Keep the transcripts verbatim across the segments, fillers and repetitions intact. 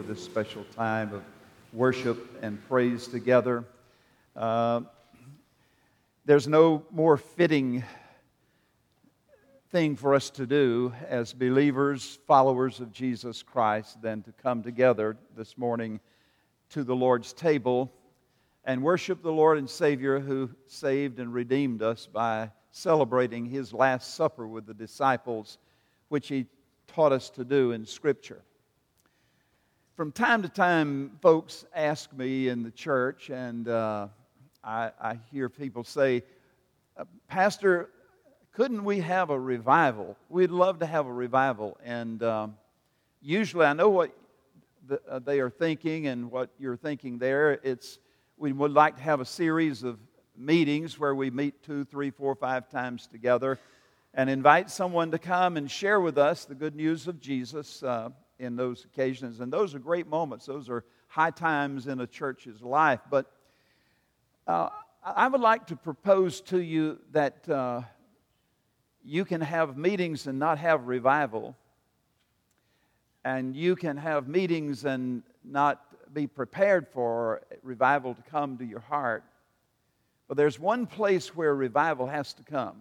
for this special time of worship and praise together. Uh, there's no more fitting thing for us to do as believers, followers of Jesus Christ, than to come together this morning to the Lord's table and worship the Lord and Savior who saved and redeemed us by celebrating His Last Supper with the disciples, which He taught us to do in Scripture. From time to time, folks ask me in the church, and uh, I, I hear people say, Pastor, couldn't we have a revival? We'd love to have a revival. And um, usually I know what the, uh, they are thinking and what you're thinking there. It's we would like to have a series of meetings where we meet two, three, four, five times together and invite someone to come and share with us the good news of Jesus uh, in those occasions. And those are great moments. Those are high times in a church's life. But uh, I would like to propose to you that uh, you can have meetings and not have revival. And you can have meetings and not be prepared for revival to come to your heart. But there's one place where revival has to come.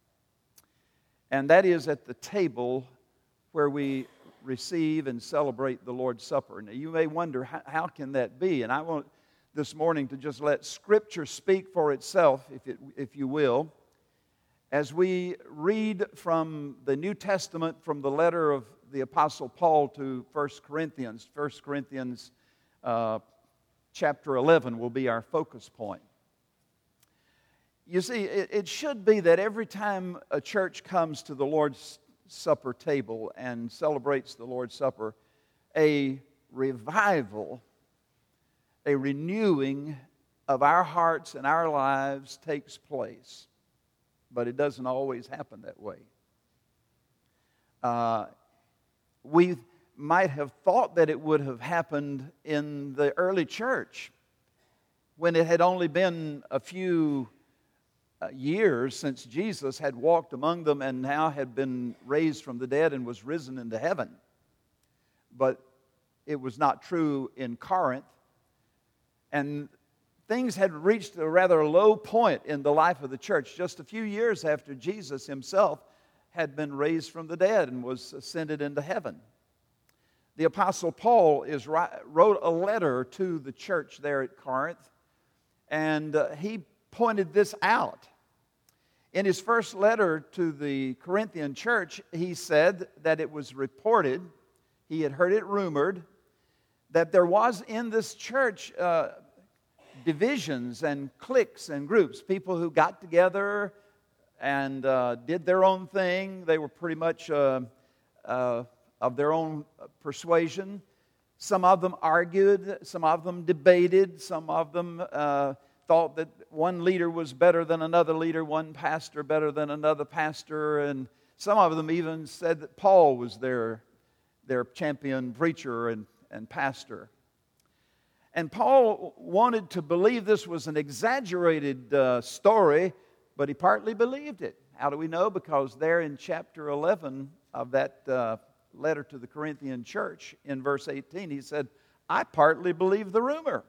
And that is at the table where we receive and celebrate the Lord's Supper. Now, you may wonder, how, how can that be? And I want this morning to just let Scripture speak for itself, if it, if you will, as we read from the New Testament, from the letter of the Apostle Paul to First Corinthians. First Corinthians uh, chapter eleven will be our focus point. You see, it, it should be that every time a church comes to the Lord's Supper table and celebrates the Lord's Supper, a revival, a renewing of our hearts and our lives takes place. But it doesn't always happen that way. Uh, we might have thought that it would have happened in the early church when it had only been a few uh, years since Jesus had walked among them and now had been raised from the dead and was risen into heaven. But it was not true in Corinth. And things had reached a rather low point in the life of the church just a few years after Jesus himself had been raised from the dead and was ascended into heaven. The Apostle Paul is, wrote a letter to the church there at Corinth, and uh, he pointed this out. In his first letter to the Corinthian church, he said that it was reported, he had heard it rumored, that there was in this church uh, divisions and cliques and groups, people who got together and uh, did their own thing. They were pretty much uh, uh, of their own persuasion. Some of them argued, some of them debated, some of them uh, thought that one leader was better than another leader, one pastor better than another pastor, and some of them even said that Paul was their, their champion preacher and, and pastor. And Paul wanted to believe this was an exaggerated uh, story, but he partly believed it. How do we know? Because there in chapter eleven of that uh, letter to the Corinthian church, in verse eighteen, he said, I partly believe the rumor.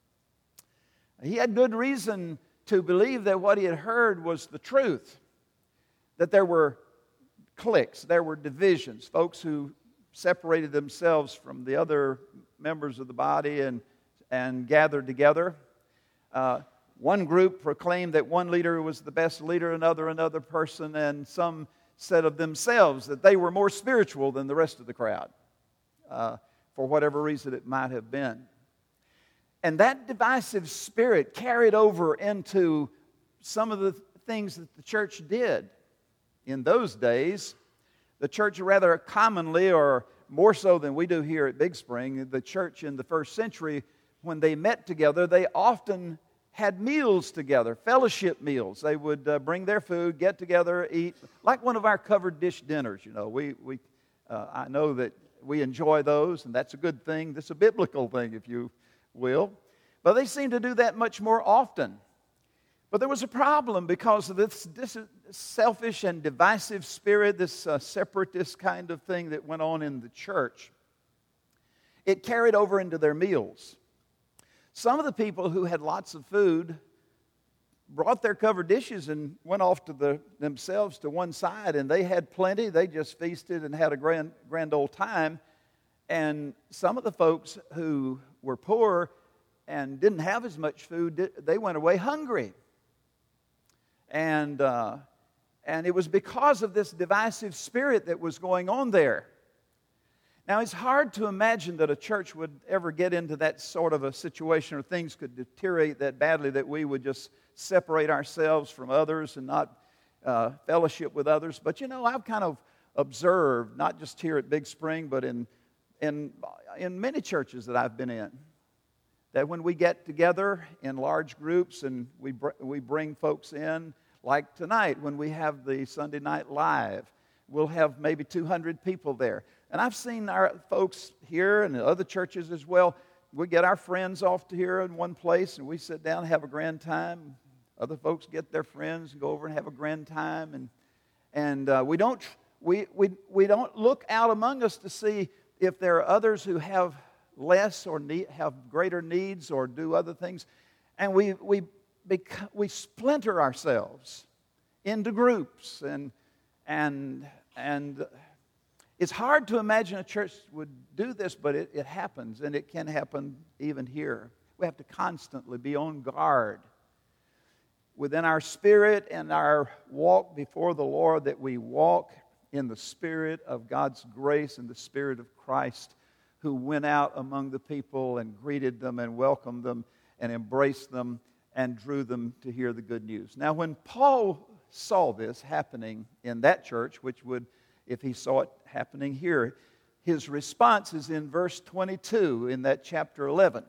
He had good reason to believe that what he had heard was the truth, that there were cliques, there were divisions, folks who separated themselves from the other members of the body and and gathered together. Uh, one group proclaimed that one leader was the best leader, another another person, and some said of themselves that they were more spiritual than the rest of the crowd, uh, for whatever reason it might have been. And that divisive spirit carried over into some of the things that the church did. In those days, the church rather commonly, or more so than we do here at Big Spring, the church in the first century, when they met together, they often had meals together, fellowship meals. They would uh, bring their food, get together, eat, like one of our covered dish dinners. You know, we we uh, I know that we enjoy those, and that's a good thing. That's a biblical thing, if you will. But they seem to do that much more often. But there was a problem because of this, this selfish and divisive spirit, this uh, separatist kind of thing that went on in the church. it carried over into their meals. Some of the people who had lots of food brought their covered dishes and went off to the, themselves to one side, and they had plenty. They just feasted and had a grand, grand old time. And some of the folks who were poor and didn't have as much food, they went away hungry. And, uh, and it was because of this divisive spirit that was going on there. Now, it's hard to imagine that a church would ever get into that sort of a situation, or things could deteriorate that badly that we would just separate ourselves from others and not uh, fellowship with others. But, you know, I've kind of observed, not just here at Big Spring, but in, in, in many churches that I've been in, that when we get together in large groups and we, br- we bring folks in, like tonight when we have the Sunday Night Live, we'll have maybe two hundred people there. And I've seen our folks here and other churches as well. We get our friends off to here in one place and we sit down and have a grand time. Other folks get their friends and go over and have a grand time. And and uh, we don't we, we we don't look out among us to see if there are others who have less or need, have greater needs or do other things. And we we bec- we splinter ourselves into groups and and and. It's hard to imagine a church would do this, but it, it happens, and it can happen even here. We have to constantly be on guard within our spirit and our walk before the Lord, that we walk in the spirit of God's grace and the spirit of Christ, who went out among the people and greeted them and welcomed them and embraced them and drew them to hear the good news. Now, when Paul saw this happening in that church, which would, if he saw it happening here, his response is in verse twenty-two in that chapter eleven.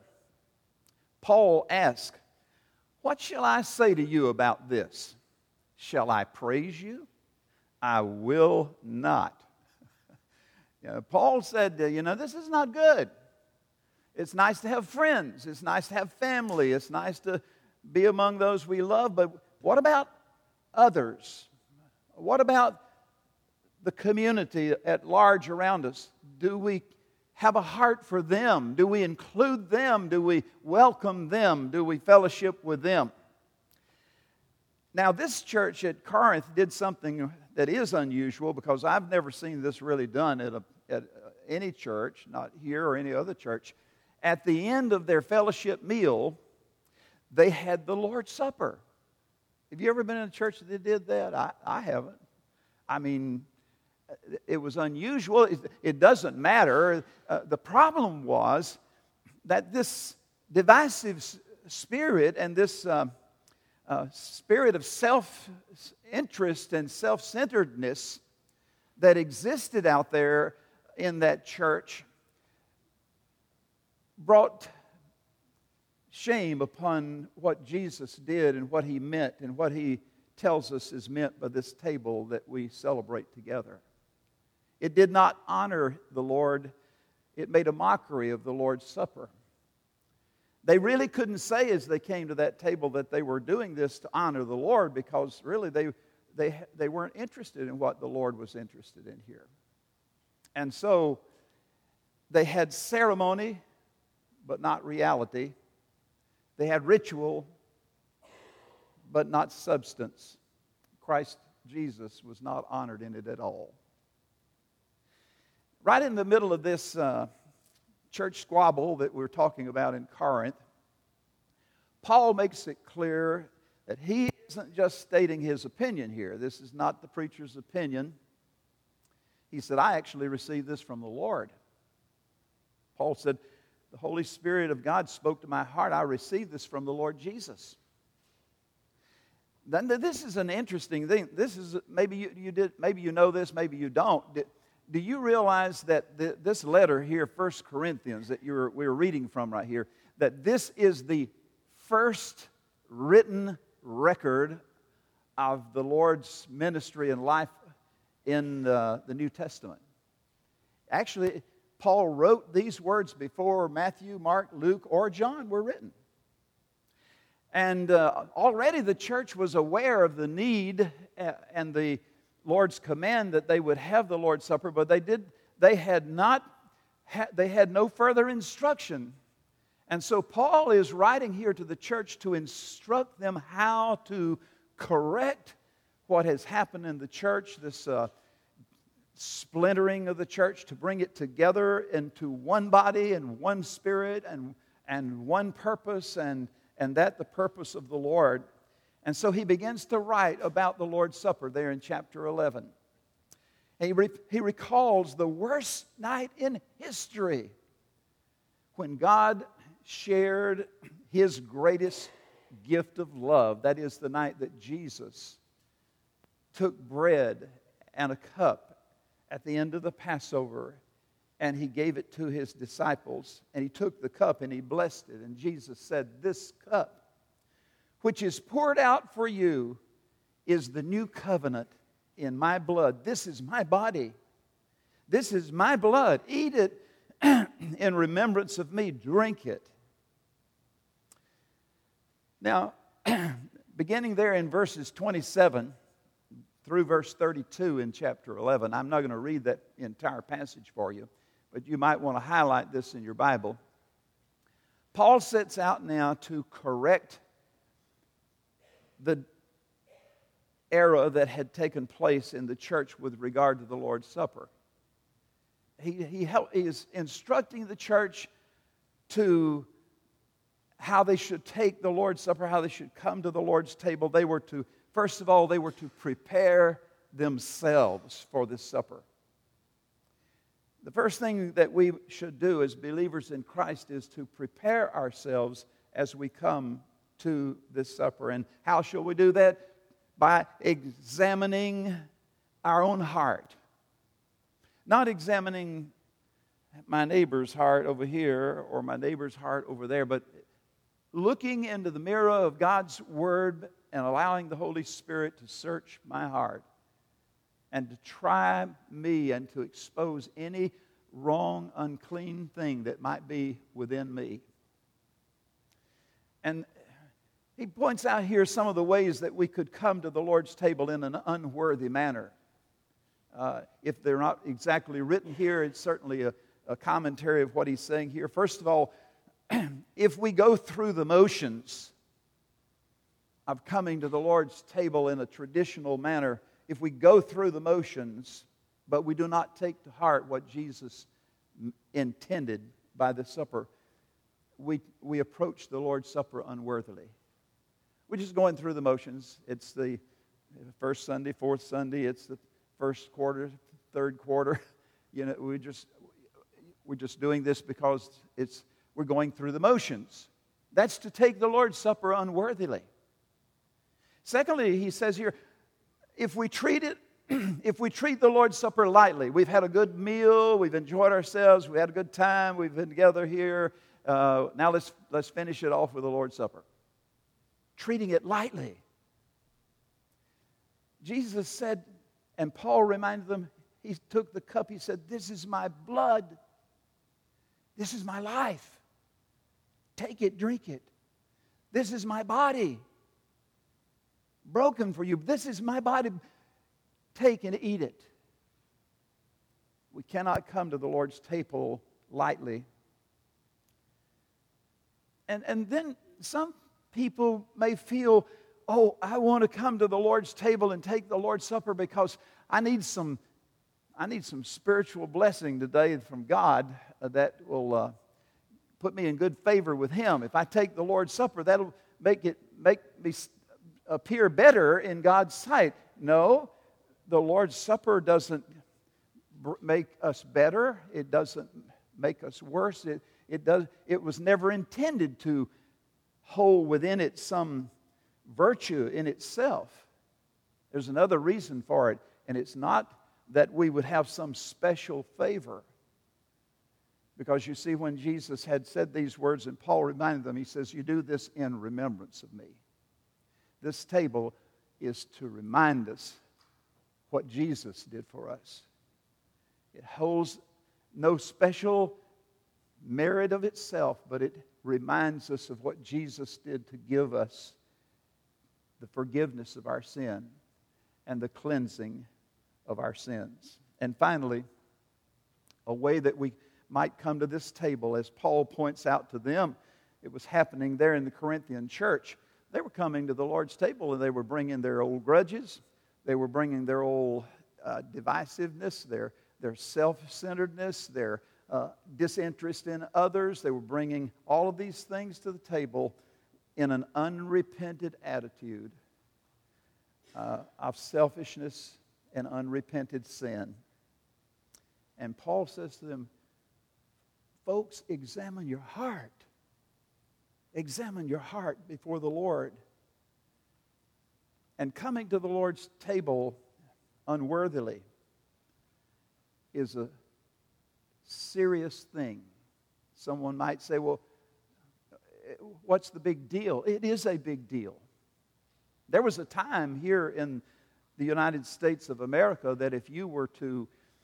Paul asked, "What shall I say to you about this? Shall I praise you? I will not." You know, Paul said, you know, this is not good. It's nice to have friends. It's nice to have family. It's nice to be among those we love. But what about others? What about the community at large around us? Do we have a heart for them? Do we include them? Do we welcome them? Do we fellowship with them? Now, this church at Corinth did something that is unusual, because I've never seen this really done at, a, at any church, not here or any other church. At the end of their fellowship meal, they had the Lord's Supper. Have you ever been in a church that did that? I, I haven't. I mean, it was unusual. It, it doesn't matter. Uh, the problem was that this divisive spirit and this uh, uh, spirit of self-interest and self-centeredness that existed out there in that church brought shame upon what Jesus did and what He meant and what He tells us is meant by this table that we celebrate together. It did not honor the Lord. It made a mockery of the Lord's Supper. They really couldn't say as they came to that table that they were doing this to honor the Lord, because really they, they, they weren't interested in what the Lord was interested in here. And so they had ceremony, but not reality. They had ritual, but not substance. Christ Jesus was not honored in it at all. Right in the middle of this uh, church squabble that we're talking about in Corinth, Paul makes it clear that he isn't just stating his opinion here. This is not the preacher's opinion. He said, I actually received this from the Lord. Paul said, the Holy Spirit of God spoke to my heart. I received this from the Lord Jesus. Then this is an interesting thing. This is, maybe you, you did, maybe you know this, maybe you don't. Do you realize that the, this letter here, First Corinthians, that you're, we're reading from right here, that this is the first written record of the Lord's ministry and life in the, the New Testament? Actually, Paul wrote these words before Matthew, Mark, Luke, or John were written. And uh, already the church was aware of the need and the Lord's command that they would have the Lord's Supper, but they did they had not they had no further instruction. And so Paul is writing here to the church to instruct them how to correct what has happened in the church, this uh, splintering of the church, to bring it together into one body and one spirit and, and one purpose, and, and that the purpose of the Lord. And so he begins to write about the Lord's Supper there in chapter eleven. And he, re- he recalls the worst night in history when God shared His greatest gift of love. That is the night that Jesus took bread and a cup at the end of the Passover, and He gave it to His disciples. And He took the cup and He blessed it. And Jesus said, "This cup, which is poured out for you, is the new covenant in my blood. This is my body. This is my blood. Eat it in remembrance of me. Drink it." Now, beginning there in verses twenty-seven through verse thirty-two in chapter eleven, I'm not going to read that entire passage for you, but you might want to highlight this in your Bible. Paul sets out now to correct the era that had taken place in the church with regard to the Lord's Supper. He, he, help, he is instructing the church to how they should take the Lord's Supper, how they should come to the Lord's table. They were to, first of all, they were to prepare themselves for this supper. The first thing that we should do as believers in Christ is to prepare ourselves as we come to this supper. And how shall we do that? By examining our own heart. Not examining my neighbor's heart over here or my neighbor's heart over there, but looking into the mirror of God's Word and allowing the Holy Spirit to search my heart and to try me and to expose any wrong, unclean thing that might be within me. And he points out here some of the ways that we could come to the Lord's table in an unworthy manner. Uh, if they're not exactly written here, it's certainly a, a commentary of what he's saying here. First of all, if we go through the motions of coming to the Lord's table in a traditional manner, if we go through the motions, but we do not take to heart what Jesus intended by the supper, we, we approach the Lord's Supper unworthily. We're just going through the motions. It's the first Sunday, fourth Sunday. It's the first quarter, third quarter. You know, we just we're just doing this because it's we're going through the motions. That's to take the Lord's Supper unworthily. Secondly, he says here, if we treat it, if we treat the Lord's Supper lightly, we've had a good meal, we've enjoyed ourselves, we had a good time, we've been together here. Uh, now let's let's finish it off with the Lord's Supper. Treating it lightly. Jesus said, and Paul reminded them, he took the cup, he said, "This is my blood. This is my life. Take it, drink it. This is my body, broken for you. This is my body. Take and eat it." We cannot come to the Lord's table lightly. And, and then some people may feel, oh, I want to come to the Lord's table and take the Lord's Supper because I need some, I need some spiritual blessing today from God that will uh, put me in good favor with Him. If I take the Lord's Supper, that'll make it make me appear better in God's sight. No, the Lord's Supper doesn't make us better. It doesn't make us worse. It it does. It was never intended to hold within it some virtue in itself. There's another reason for it, and it's not that we would have some special favor. Because you see, when Jesus had said these words, and Paul reminded them, he says, "You do this in remembrance of me." This table is to remind us what Jesus did for us. It holds no special merit of itself, but it reminds us of what Jesus did to give us the forgiveness of our sin and the cleansing of our sins. And finally, a way that we might come to this table, as Paul points out to them. It was happening there in the Corinthian church. They were coming to the Lord's table and they were bringing their old grudges. They were bringing their old uh, divisiveness, their, their self-centeredness, their uh, disinterest in others. They were bringing all of these things to the table in an unrepented attitude uh, of selfishness and unrepented sin. And Paul says to them, folks, examine your heart. Examine your heart before the Lord. And coming to the Lord's table unworthily is a serious thing. Someone might say, well, what's the big deal? It is a big deal. There was a time here in the United States of America that if you were to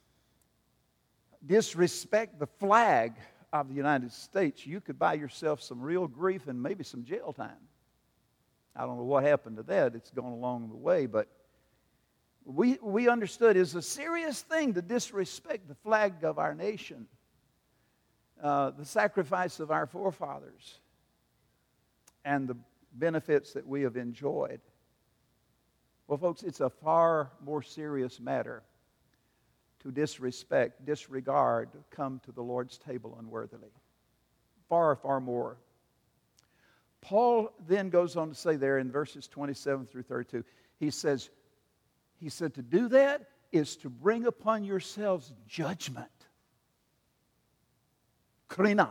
disrespect the flag of the United States, you could buy yourself some real grief and maybe some jail time. I don't know what happened to that. It's gone along the way, but we, we understood it's a serious thing to disrespect the flag of our nation, uh, the sacrifice of our forefathers, and the benefits that we have enjoyed. Well, folks, it's a far more serious matter to disrespect, disregard, come to the Lord's table unworthily. Far, far more. Paul then goes on to say there in verses twenty-seven through thirty-two, he says, he said to do that is to bring upon yourselves judgment. Krina.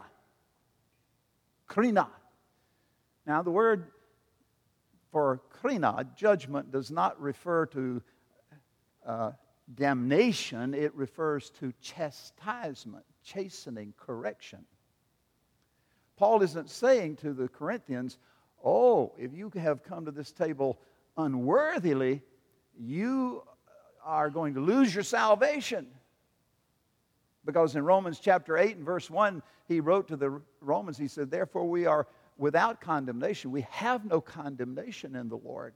Krina. Now the word for krina, judgment, does not refer to uh, damnation. It refers to chastisement, chastening, correction. Paul isn't saying to the Corinthians, oh, if you have come to this table unworthily, you are going to lose your salvation. Because in Romans chapter eight and verse one, he wrote to the Romans, he said, therefore we are without condemnation. We have no condemnation in the Lord.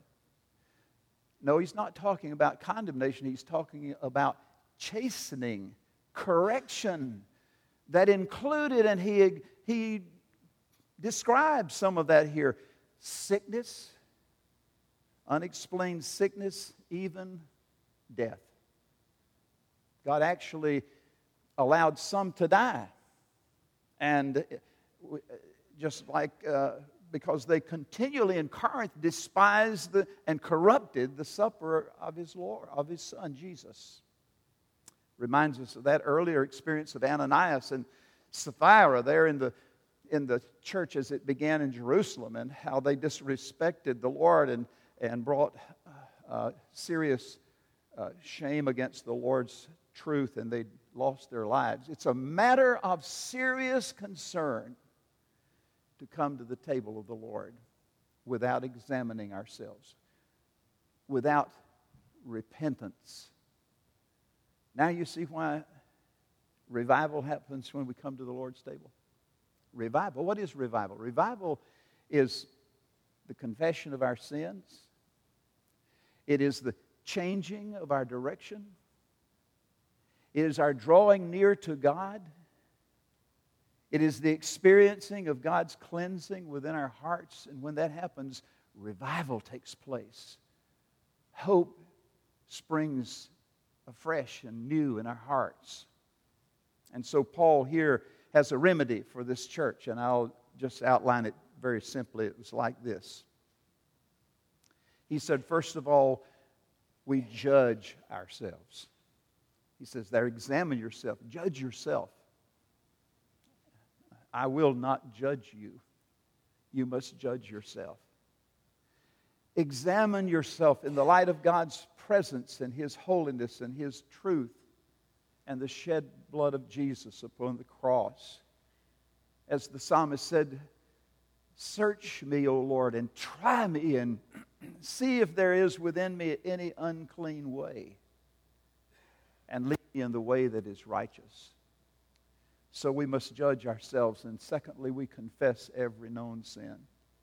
No, he's not talking about condemnation. He's talking about chastening, correction that included, and he, he describes some of that here, sickness, unexplained sickness, even death. God actually allowed some to die. And just like, uh, because they continually in Corinth despised the, and corrupted the supper of his Lord, of his Son, Jesus. Reminds us of that earlier experience of Ananias and Sapphira there in the, in the church as it began in Jerusalem, and how they disrespected the Lord and, and brought uh, serious uh, shame against the Lord's truth, and they lost their lives. It's a matter of serious concern to come to the table of the Lord without examining ourselves, without repentance. Now you see why revival happens when we come to the Lord's table. Revival. What is revival? Revival is the confession of our sins. It is the changing of our direction. It is our drawing near to God. It is the experiencing of God's cleansing within our hearts. And when that happens, revival takes place. Hope springs afresh and new in our hearts. And so Paul here has a remedy for this church, and I'll just outline it very simply. It was like this. He said, first of all, we judge ourselves. He says there, examine yourself, judge yourself. I will not judge you. You must judge yourself. Examine yourself in the light of God's presence and His holiness and His truth and the shed blood of Jesus upon the cross. As the psalmist said, search me, O Lord, and try me, and see if there is within me any unclean way, and lead me in the way that is righteous. So we must judge ourselves. And secondly, we confess every known sin.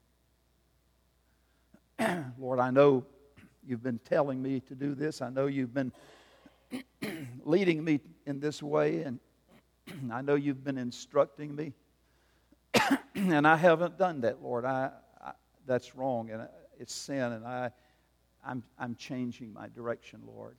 Lord, I know you've been telling me to do this. I know you've been leading me in this way. And I know you've been instructing me, and I haven't done that, Lord. I, I that's wrong, and it's sin, and I, I'm I'm changing my direction, Lord.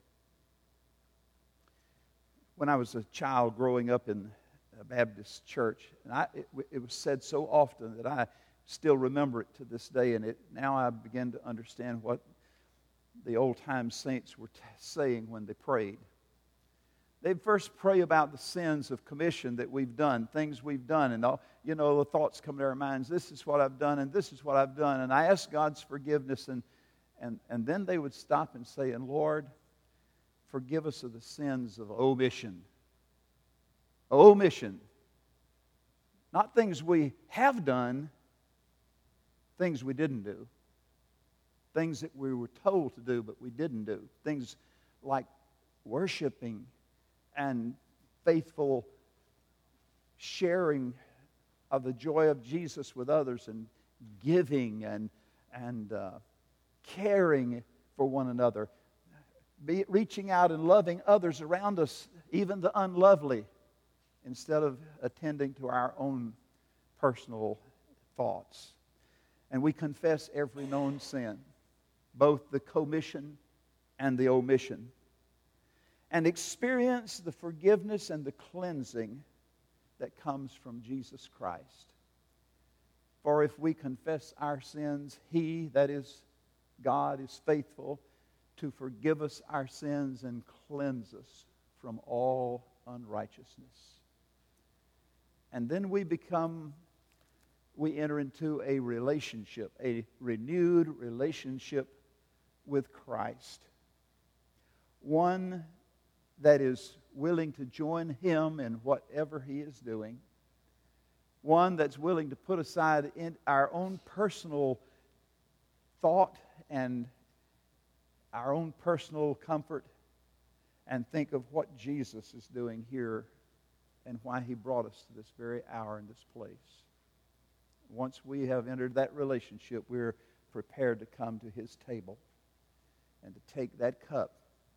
When I was a child growing up in a Baptist church, and I, it, it was said so often that I still remember it to this day, and it now I begin to understand what the old-time saints were t- saying when they prayed. They'd first pray about the sins of commission that we've done, things we've done, and all, you know, the thoughts come to our minds, this is what I've done, and this is what I've done, and I ask God's forgiveness, and, and, and then they would stop and say, and Lord, forgive us of the sins of omission. Omission. Not things we have done, things we didn't do. Things that we were told to do, but we didn't do. Things like worshiping and faithful sharing of the joy of Jesus with others, and giving and, and uh, caring for one another. Be, reaching out and loving others around us, even the unlovely, instead of attending to our own personal thoughts. And we confess every known sin, both the commission and the omission, and experience the forgiveness and the cleansing that comes from Jesus Christ. For if we confess our sins, He, that is God, is faithful to forgive us our sins and cleanse us from all unrighteousness. And then we become, we enter into a relationship, a renewed relationship with Christ. One that is willing to join Him in whatever He is doing. One that's willing to put aside in our own personal thought and our own personal comfort and think of what Jesus is doing here and why He brought us to this very hour in this place. Once we have entered that relationship, we're prepared to come to His table and to take that cup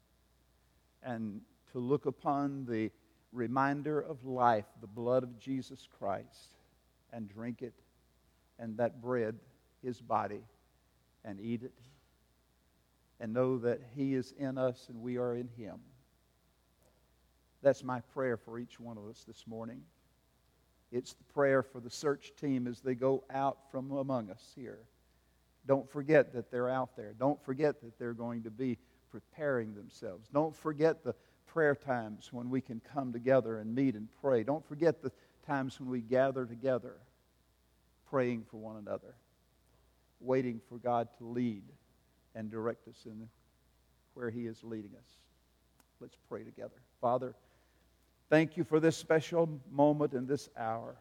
and to look upon the reminder of life, the blood of Jesus Christ, and drink it, and that bread, His body, and eat it, and know that He is in us and we are in Him. That's my prayer for each one of us this morning. It's the prayer for the search team as they go out from among us here. Don't forget that they're out there. Don't forget that they're going to be preparing themselves. Don't forget the prayer times when we can come together and meet and pray. Don't forget the times when we gather together praying for one another, waiting for God to lead and direct us in where He is leading us. Let's pray together. Father, thank You for this special moment in this hour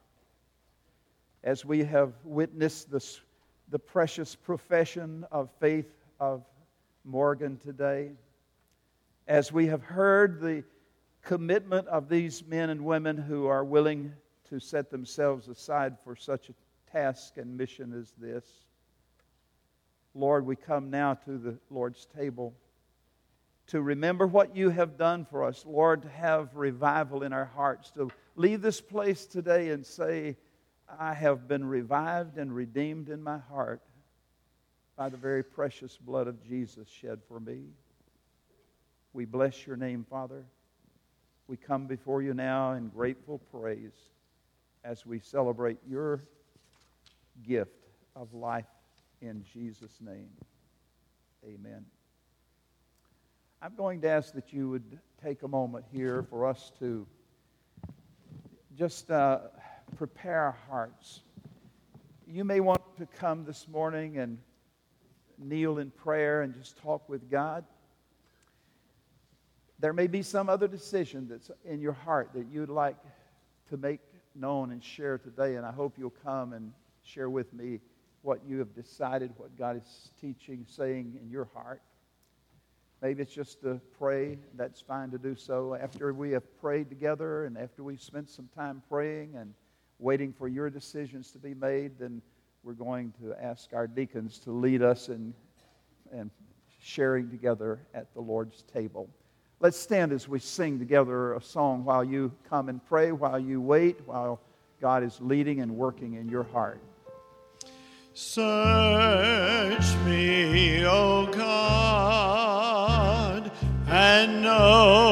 as we have witnessed this, the precious profession of faith of Morgan today, as we have heard the commitment of these men and women who are willing to set themselves aside for such a task and mission as this. Lord, we come now to the Lord's table to remember what You have done for us. Lord, to have revival in our hearts, to leave this place today and say, I have been revived and redeemed in my heart by the very precious blood of Jesus shed for me. We bless Your name, Father. We come before You now in grateful praise as we celebrate Your gift of life in Jesus' name. Amen. I'm going to ask that you would take a moment here for us to just uh, prepare our hearts. You may want to come this morning and kneel in prayer and just talk with God. There may be some other decision that's in your heart that you'd like to make known and share today, and I hope you'll come and share with me what you have decided, what God is teaching, saying in your heart. Maybe it's just to pray. That's fine to do so. After we have prayed together and after we've spent some time praying and waiting for your decisions to be made, then we're going to ask our deacons to lead us in, in sharing together at the Lord's table. Let's stand as we sing together a song while you come and pray, while you wait, while God is leading and working in your heart. Search me, O God, and know